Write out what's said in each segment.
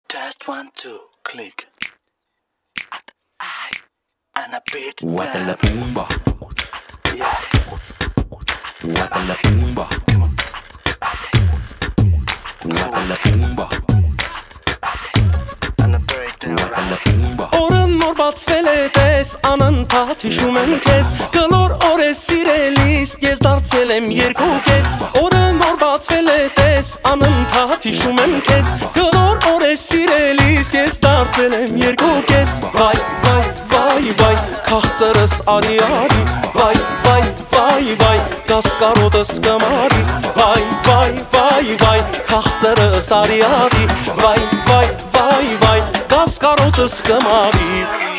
Test 1, 2, click. And a beat. Wata la pumba. Yeah. Wata la pumba. Wata la pumba. And a breakdown. Wata la pumba. Օրն նոր բացվել է տես, անընդհատ հիշում եմ քեզ, կլոր օր է սիրելիս, ես դարձել եմ երկու կես։ Օրն նոր բացվել է տես, անընդհատ հիշում եմ քեզ, կլոր օր է սիրելիս, ես դարձել եմ երկու կես։ Վայ, վայ, վայ, վայ, քաղցրս արի արի, վայ, վայ, վայ, վայ, կասկարոտս կմարի, վայ, վայ, վայ, վայ, քաղցրս արի արի, վայ, վայ, վայ, վայ, կասկարոտս կմարի։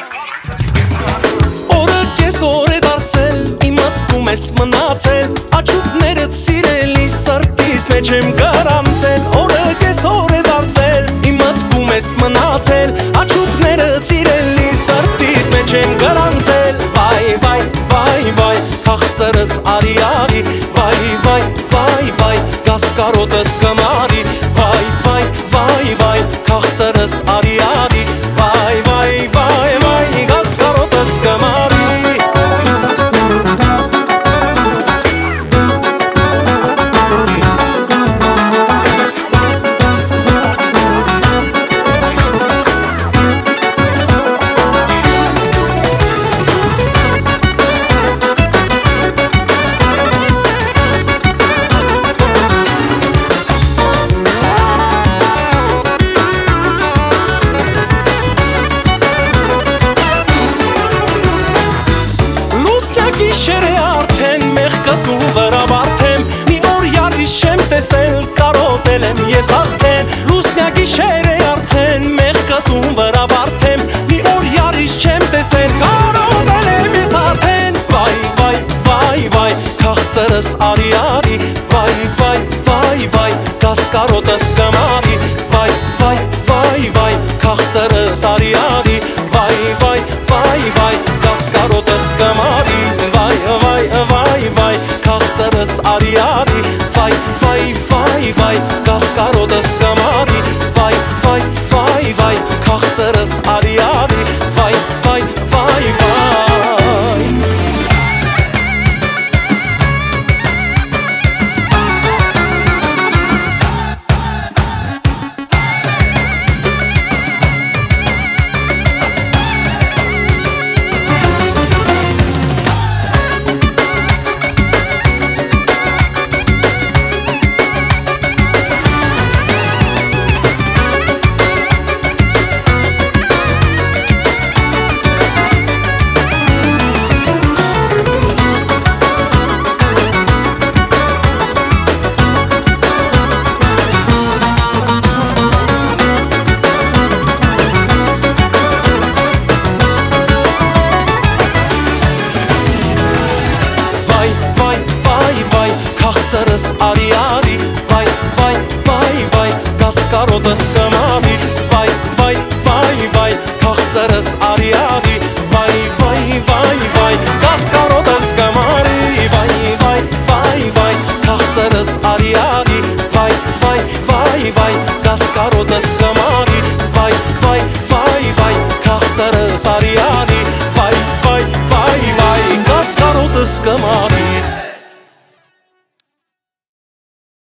Օրը կես օր է դարձել, իմ մտքում ես մնացել, աչուկներդ սիրելի սրտիս մեջ եմ գրանցել։ Օրը կես օր է դարձել, իմ մտքում ես մնացել, աչուկներդ սիրելի սրտիս մեջ եմ գրանցել։ Վայ, վայ, վայ, վայ, քաղցրս արի արի, վայ, վայ, վայ, վայ, կասկարոտս կմարի, վայ, վայ, վայ, վայ, քաղցրս արի արի, վայ, վայ, վայ, վայ, կասկարոտս կմարի։ Գիշեր է արդեն, մեղքս ու վրաբարդեմ, մի օր յարից չեմ տեսել, կարոտել եմ ես արդեն։ Լուսնյա գիշեր է արդեն, մեղքս ու վրաբարդեմ, մի օր յարից չեմ տեսել, կարոտել եմ ես արդեն։ Վայ, վայ, վայ, վայ, քաղցրս արի արի, վայ, վայ, վայ, վայ, կասկարոտս կմարի, վայ, վայ, վայ, վայ, քաղցրս արի արի, վայ, վայ, վայ, վայ, կասկարոտս կմարի, քաղցրս արի արի, վայ, վայ, վայ, վայ, կասկարոտս կմարի, վայ, վայ, վայ, վայ, քաղցրս արի արի, վայ, վայ, վայ, վայ։ Քաղցրս արի արի, վայ, վայ, վայ, վայ, կասկարոտս կմարի, վայ, վայ, վայ, վայ, քաղցրս արի արի, վայ, վայ, վայ, վայ, կասկարոտս կմարի, վայ, վայ, վայ, վայ, քաղցրս արի